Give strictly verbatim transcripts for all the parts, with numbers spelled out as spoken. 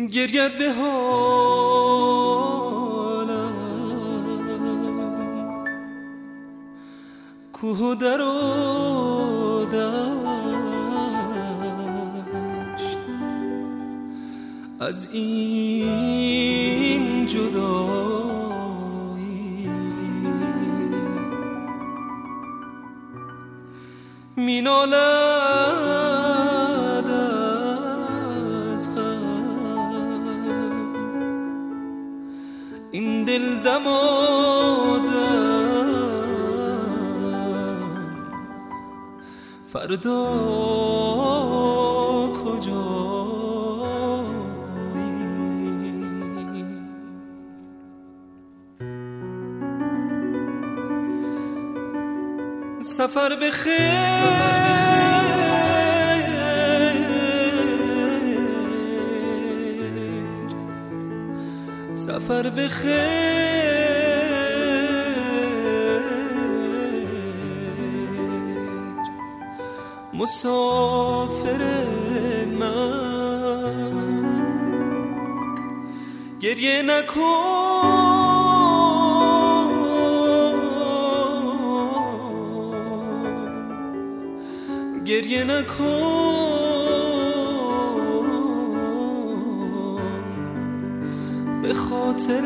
گرید به حالم کوه و در و دشت از این جدایی می نالد از غم این دل دم و دم فردا کجایی سفر بخیر سفر بخیر مسافر من گریه نکن گریه نکن به خاطر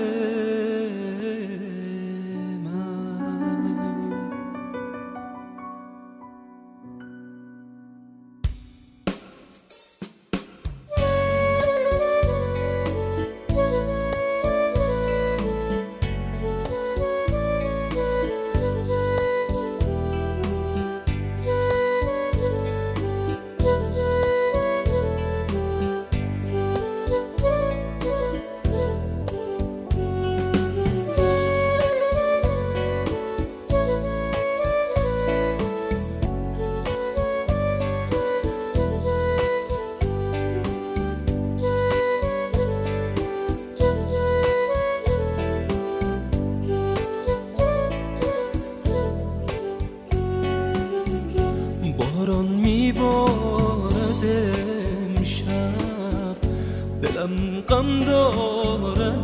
باران میبارد امشب دلم غم دارد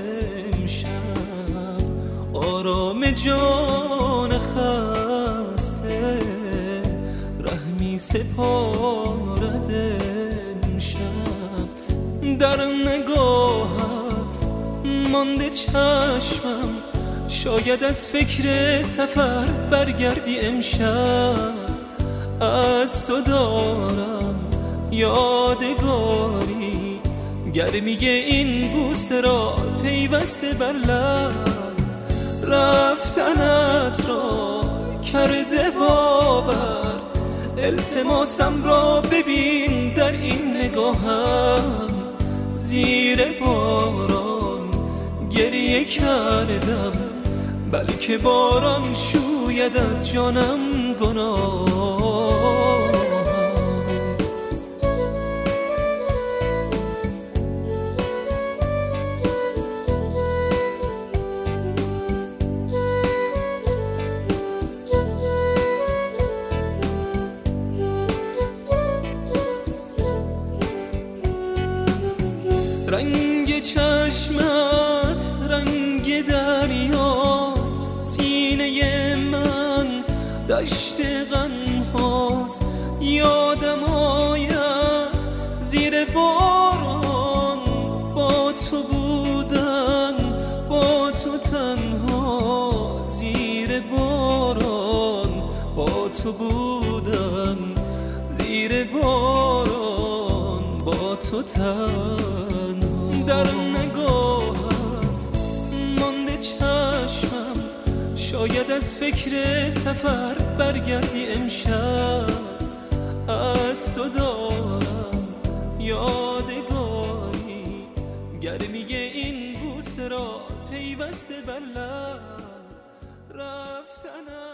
امشب آرام جان خسته رحمی سپارد امشب در نگاهت مانده چشمم شاید از فکر سفر برگردی امشب از تو دارم یادگاری گرمی این بوسه را پیوسته بر لب رفتنت را کرده باور التماسم را ببین در این نگاهم زیر باران گریه کردم بلکه باران شوید از جانم گناه رنگ چشمت رنگ دریاست سینه من دشت غم هاست یادم آید زیر باران با تو بودن با تو تنها زیر باران با تو بودن زیر باران با تو تنها در نگاهت مانده چشمم شاید از فکر سفر برگردی امشب از تو دارم یادگاری گرمی این بوسه را پیوسته بر لب رفتنم